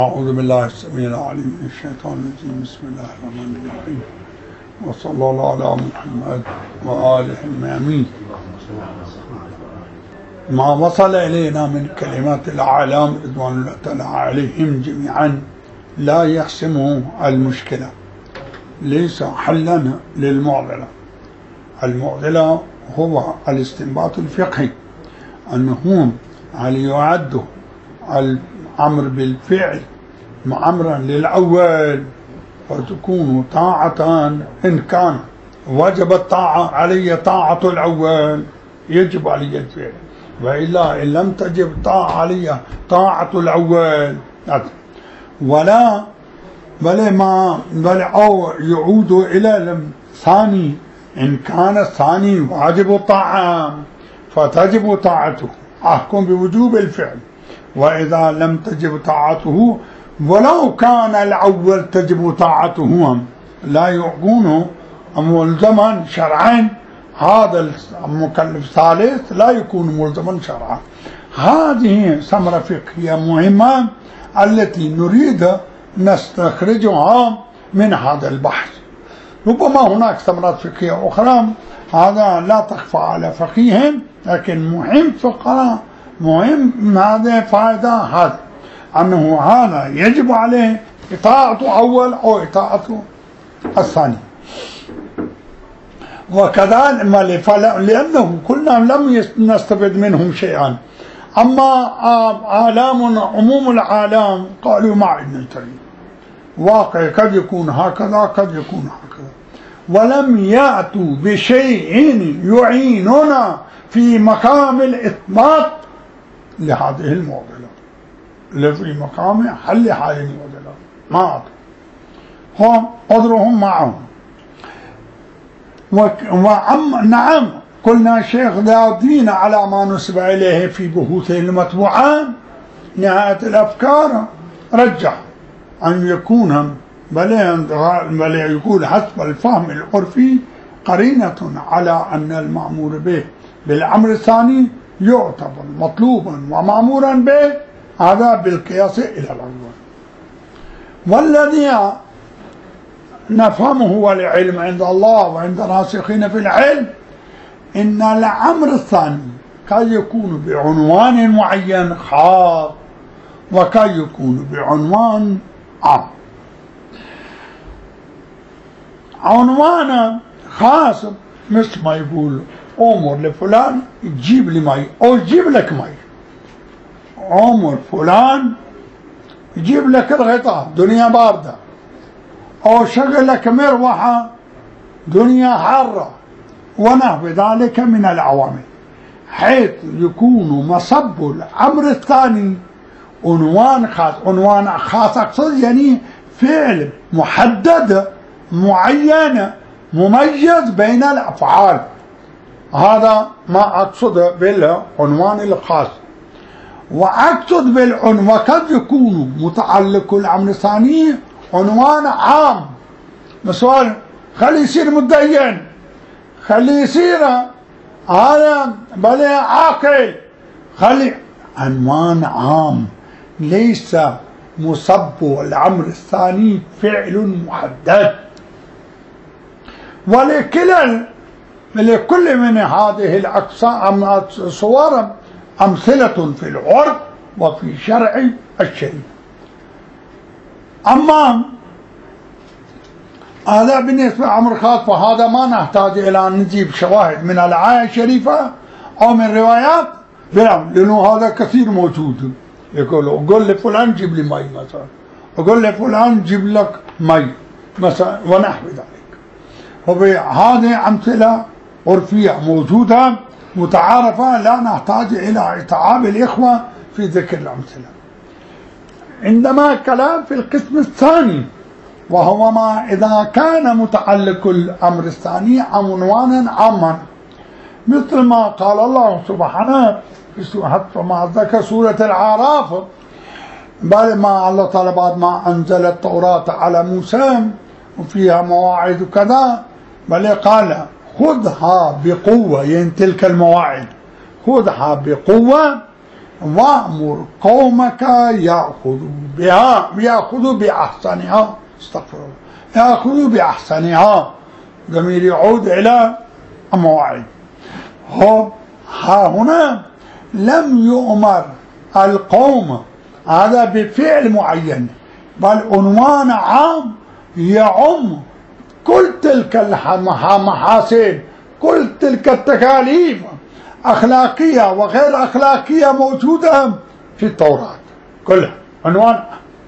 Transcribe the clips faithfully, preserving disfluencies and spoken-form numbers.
أعوذ بالله السميع العليم من الشيطان الرجيم. بسم الله الرحمن الرحيم، وصلى الله على محمد وآله الميامين. ما وصل إلينا من كلمات الأعلام رضوان الله تعالى عليهم جميعا لا يحسمه المشكلة، ليس حلا للمعضلة. المعضلة هو الاستنباط الفقهي، أنه هل يعد الأمر بالفعل أمرا للأول فتكون طاعة، إن كان وجب الطاعة علي طاعة الأول يجب علي الفعل، وإلا إن لم تجب طاعة علي طاعة الأول ولا بل ما بل أو يعود إلى الثاني، إن كان الثاني واجب الطاعة فتجب طاعته، أحكم بوجوب الفعل. وإذا لم تجب طاعته ولو كان الأول تجب طاعته لا يكون ملزما شرعا، هذا المكلف الثالث لا يكون ملزما شرعا. هذه ثمرة فقهية مهمة التي نريد نستخرجها من هذا البحث. ربما هناك ثمرات فقهية أخرى هذا لا تخفى على فقيه، لكن مهم فقراء مهم هذا فائدة، هذا أنه هذا يجب عليه إطاعة أول أو إطاعة الثاني. وكذلك لأنه كلنا لم نستفد منهم شيئا. أما عالم عموم العالم قالوا ما عندنا تريد، واقع قد يكون هكذا قد يكون هكذا، ولم يأتوا بشيء يعيننا في مقام الإثبات لهذه المعضلة، في مقام حل هذه المعضلة ما هم عذرهم معهم. وعم نعم قلنا شيخ ضياء على ما نسب إليه في بحوثه المطبوعات نهاية الأفكار رجح أن يكون بل بل يكون حسب الفهم العرفي قرينة على أن المأمور به بالأمر الثاني يعتبر مطلوبا ومأمورا به، هذا بالقياس إلى الأول. والذي نفهمه والعلم عند الله وعند راسخين في العلم إن الأمر الثاني قد يكون بعنوان معين خاص وقد يكون بعنوان عام. عنوان خاص مثل ما يقول أمر لفلان جيب لي مي أو جيب لك مي، أمر فلان يجيب لك الغطاء دنيا باردة، أو شغل لك مروحة دنيا حارة، ونحو ذلك من العوامل، حيث يكون مصب الأمر الثاني عنوان خاص. عنوان خاص أقصد يعني فعل محدد معين مميز بين الأفعال، هذا ما أقصد بالعنوان الخاص. وأقصد بالعنوان وقد يكون متعلق الأمر الثاني عنوان عام، مثلا خلي يصير متدين، خلي يصير هذا بل عاقل، خلي عنوان عام ليس مصب الأمر الثاني فعل محدد. ولكل لكل من هذه الأقسام الصور أمثلة في العرف وفي شرع الشريف. أما هذا بالنسبة لأمر خاص، فهذا ما نحتاج إلى أن نجيب شواهد من الآية الشريفة أو من روايات، لأنه هذا كثير موجود. يقول أقول لفلان جيب لي مي مثلا، أقول لفلان جيب لك مي مثلا ونحو ذلك. وهذه أمثلة عرفية موجودة متعارفة، لا نحتاج إلى إتعاب الإخوة في ذكر الأمثلة. عندما كلام في القسم الثاني وهو ما إذا كان متعلق الأمر الثاني عنوانا عاما، مثل ما قال الله سبحانه في حتى ما ذكر سورة الأعراف، بل ما الله تعالى بعد ما أنزل التوراة على موسى وفيها مواعظ كذا، بل قال خذها بقوة، يعني تلك المواعظ خذها بقوة وأمر قومك يأخذوا بها يأخذوا بأحسنها استغفر الله يأخذوا بأحسنها ضمير يعود إلى المواعيد. ها هنا لم يؤمر القوم هذا بفعل معين، بل عنوان عام يعم كل تلك المحاسن، كل تلك التكاليف أخلاقية وغير أخلاقية موجودة في التوراة كلها عنوان.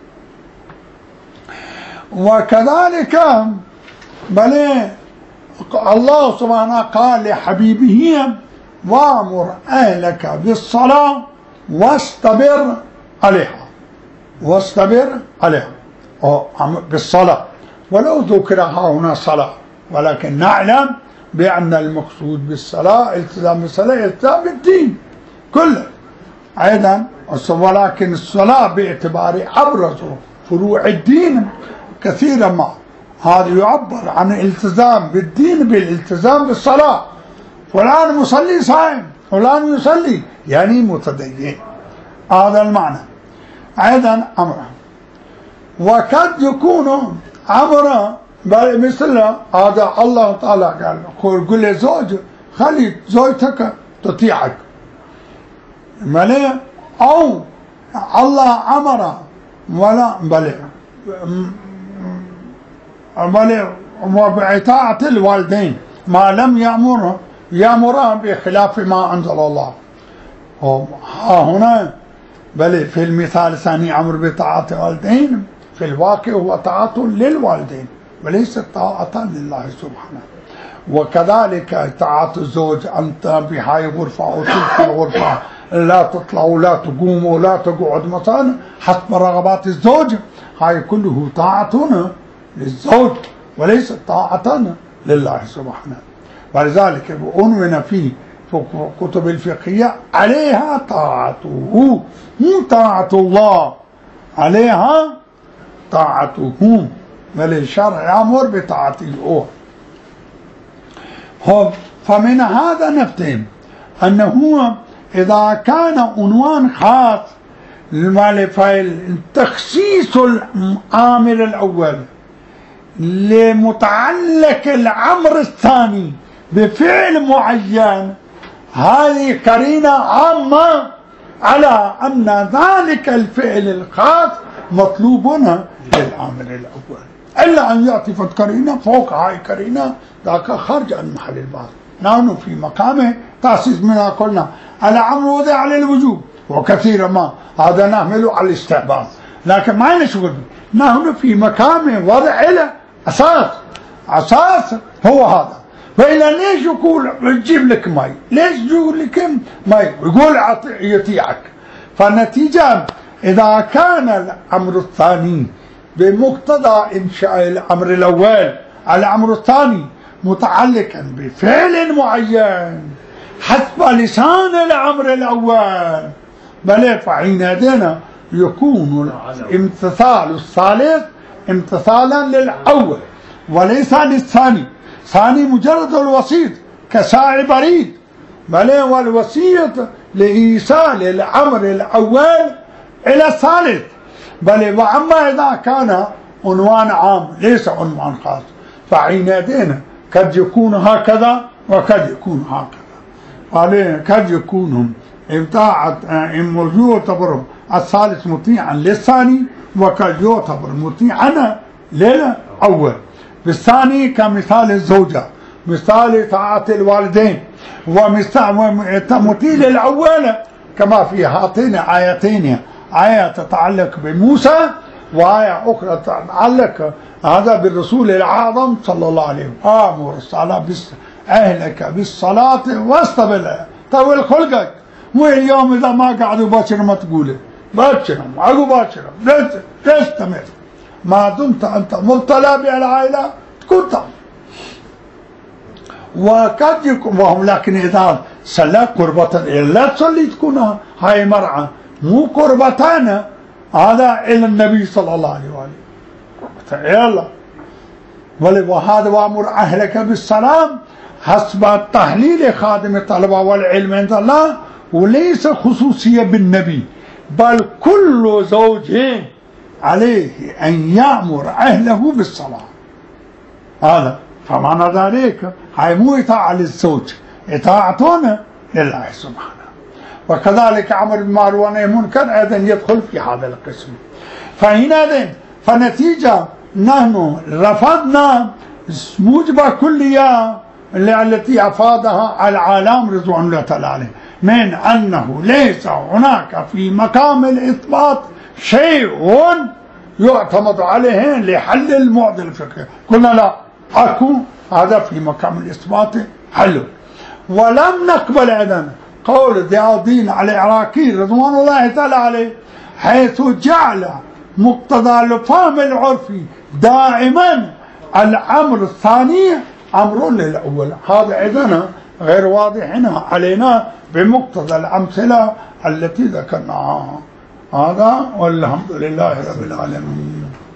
وكذلك بل الله سبحانه قال لحبيبه وامر أهلك بالصلاة واستبر عليها واستبر عليها بالصلاة، ولو ذكرها هنا صلاة، ولكن نعلم بأن المقصود بالصلاة التزام بالصلاة التزام بالدين كله أيضا، ولكن الصلاة باعتبار أبرز فروع الدين كثيرا ما هذا يعبر عن الالتزام بالدين بالالتزام بالصلاة. فلان مصلي صائم، فلان يصلي يعني متدين، هذا المعنى. أيضا أمره وقد يكون أمره مثل هذا الله تعالى قال قل لزوج خلي زوجتك تطيعك ملي، أو الله أمر ولا بل بل وبإطاعة الوالدين ما لم يأمر يأمر بخلاف ما أنزل الله. ها هنا بل في المثال الثاني أمر بطاعة الوالدين، في الواقع هو طاعة للوالدين وليس طاعة لله سبحانه. وكذلك طاعة الزوج، أنت بهاي غرفة أو تلك الغرفة لا تطلع ولا تقوم ولا تقعد مثلا حسب رغبات الزوج، هاي كله طاعتنا للزوج وليس طاعة لله سبحانه. ولذلك عنون في كتب الفقهية عليها طاعته مو طاعة الله، عليها طاعته، وللشرع يأمر بطاعته. فمن هذا نفتهم أنه إذا كان عنوان خاص تخصيص العامل الأول لمتعلق الأمر الثاني بفعل معين، هذه قرينة عامة على أن ذلك الفعل الخاص مطلوب للعامل الأول، إلا أن يعطفت قرينة فوق هاي قرينة ذاك خرج عن محل البحث. نحن في مقام تأسيس منها قلنا الأمر وضع للوجوب، وكثيرا ما هذا نعمله على الاستحباب، لكن ما نشغل. نحن في مقام وضع له أساس، أساس هو هذا. فإلا ليش يقول يجيب لك ماي؟ ليش يقول لك ماي؟ يقول يطيعك. فالنتيجة إذا كان الأمر الثاني بمقتضى إنشاء الأمر الأول، الأمر الثاني متعلقا بفعل معين حسب لسان الأمر الأول، بل فحينئذ يكون الامتثال الثالث امتثالا للأول وليس للثاني. ثاني مجرد الوسيط كساعي بريد، بل والوسيط لإيصال الأمر الأول إلى الثالث. بل وأما إذا كان عنوان عام ليس عنوان خاص، فحينئذ قد يكون هكذا وقد يكون هكذا. قد يكون إبداع يعتبر الثالث مطيعا للثاني، وقد يعتبر مطيعا للأول. بالثاني كمثال الزوجة، مثال طاعة الوالدين، ومثال مطيع للأول كما في هاتين آيتين، آية تتعلق بموسى وآية أخرى تتعلق هذا بالرسول الأعظم صلى الله عليه وسلم. آمر الصلاة أهلك بالصلاة واستبر طول خلقك. مو اليوم إذا ما قعدوا باكر ما تقوله باكر عقب باكر تستمر ما دمت أنت مبتلى بالعائلة تكون تعمل. وقد يكون وهم لكن إذا صلى قربة لا تصلي تكون هاي مرعى مو قربتان هذا إلى النبي صلى الله عليه وآله يلا. وهذا وأمر أهلك بالسلام حسب تحليل خادم الطلبة والعلم عند الله وليس خصوصية بالنبي، بل كل زوج عليه أن يأمر أهله بالصلاة. هذا فمعنى ذلك هاي مو إطاعة للزوج، إطاعتنا لله سبحانه. وكذلك أمر بالمعروف والنهي عن المنكر أيضا يدخل في هذا القسم. فحينئذ فنتيجة نحن رفضنا موجبة كلية التي أفادها العالم رضوان الله تعالى عليه من أنه ليس هناك في مقام الإثبات شيء يعتمد عليه لحل المعضلة الفقهية. قلنا لا، أكو هذا في مقام الإثبات حل. ولم نقبل أيضا قول ضياء الدين العراقي رضوان الله تعالى عليه حيث جعل مقتضى الفهم العرفي دائما الأمر الثاني أمر للأول. هذا أيضا غير واضح هنا علينا بمقتضى الأمثلة التي ذكرناها. هذا والحمد لله رب العالمين.